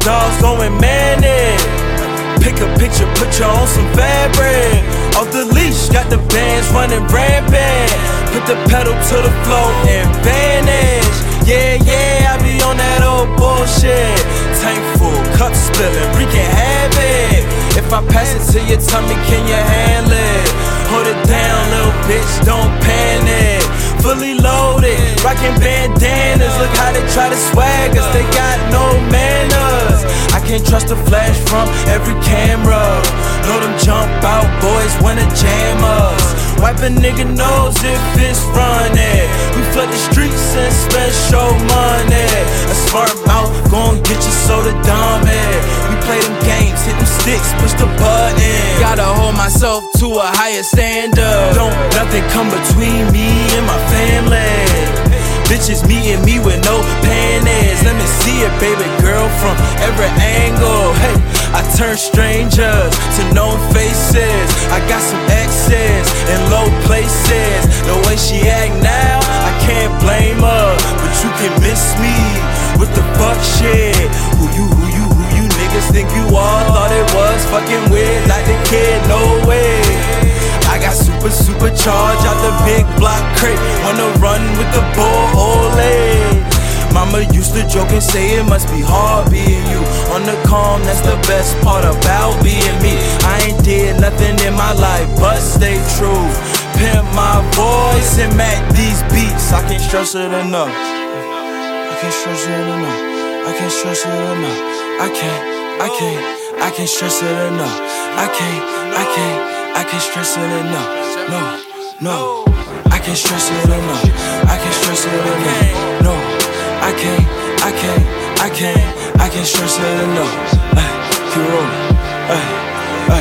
dogs going manic. Pick a picture, put you on some fabric. Off the leash, got the bands running rampant. Put the pedal to the floor and vanish. Yeah, I be on that old bullshit. Tank full, cup spilling, wreaking havoc. If I pass it to your tummy, can you handle it? Hold it down, little bitch, don't panic. Fully loaded, rocking bandanas. Look how they try to swag us, they got no manners. I can't trust the flash from every camera. Know them jump out boys wanna jam us. Wipe a nigga nose if it's running. We flood the streets and spend show money. A smart mouth gon' get you soda dummy. We play them games, hit them sticks, push the button. Gotta hold myself to a higher standard. Don't nothing come between me and my family. Bitches meeting me with no panties. Let me see it, baby girl, from every angle. Hey, I turn strangers to known faces. I got some exes in low places. The way she act now, I can't blame her. But you can miss me with the fuck shit. Who you niggas think you are? Thought it was fucking weird, like the kid, no way. I got supercharged out the big block crate. Wanna run with the bull, ole. Mama used to joke and say it must be hard being you. On the calm, that's the best part about being me. I ain't did nothing in my life but stay true. Pimp my voice and match these beats. I can't stress it enough. I can't stress it enough. I can't stress it enough. I can't stress it enough. I can't stress it enough. No, I can't stress it enough. I can't stress it enough. No, I can't stress it enough. Keep rolling.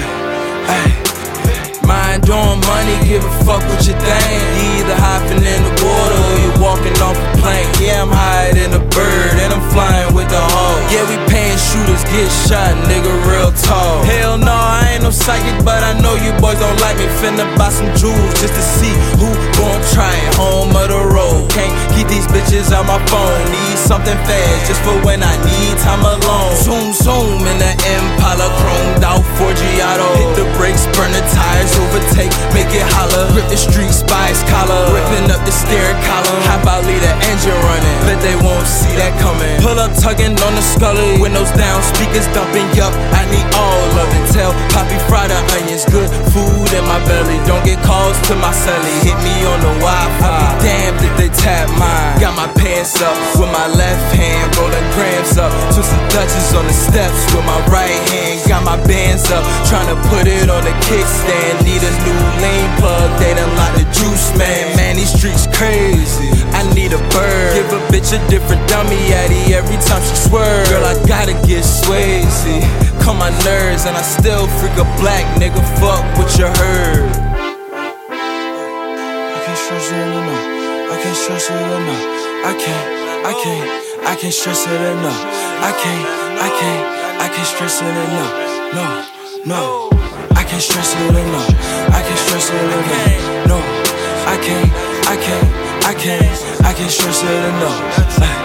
Mind on money, give a fuck what you think. You either hopping in the water or you walking off a plane. Yeah, I'm higher than a bird and I'm flying with the hawk. Yeah, we paying shooters get shot, nigga, real tall. Hell no, I ain't no psychic, but I know you boys don't like me. Finna buy some jewels just to see who gon' try it. Home of the road, can't keep these bitches on my phone. Need something fast just for when I need time alone. Zoom in the Impala, chromed out 4Giotto. Hit the brakes, burn the tires, overtake, make it holler. Grip the street, spice collar, ripping up the steering column. How about leave the engine running? Bet they won't see that coming. Pull up, tugging on the scully, windows down, speakers dumping. Yup, I need all of it. Tell Poppy fry the onions, good food in my belly. Don't get calls to my celly. Hit me on the Wi-Fi. I be damned if they tap mine. Got my pants up with my left hand, rolling grams up. Twisting Dutches on the steps with my right hand. Got my bands up, trying to put it on the kickstand. Need a new lane plug, they done lock the juice, man. Man, these streets crazy. I need a bird. Give a bitch a different dummy addy every time she swerve. Girl, I gotta get Swayze. Calm my nerves and I still freak a black nigga. Fuck what you heard. I can't stress it enough. I can't stress it enough. I can't stress it enough. I can't stress it enough. No. I can't stress it enough. I can't stress it enough. No, I can't stress it enough.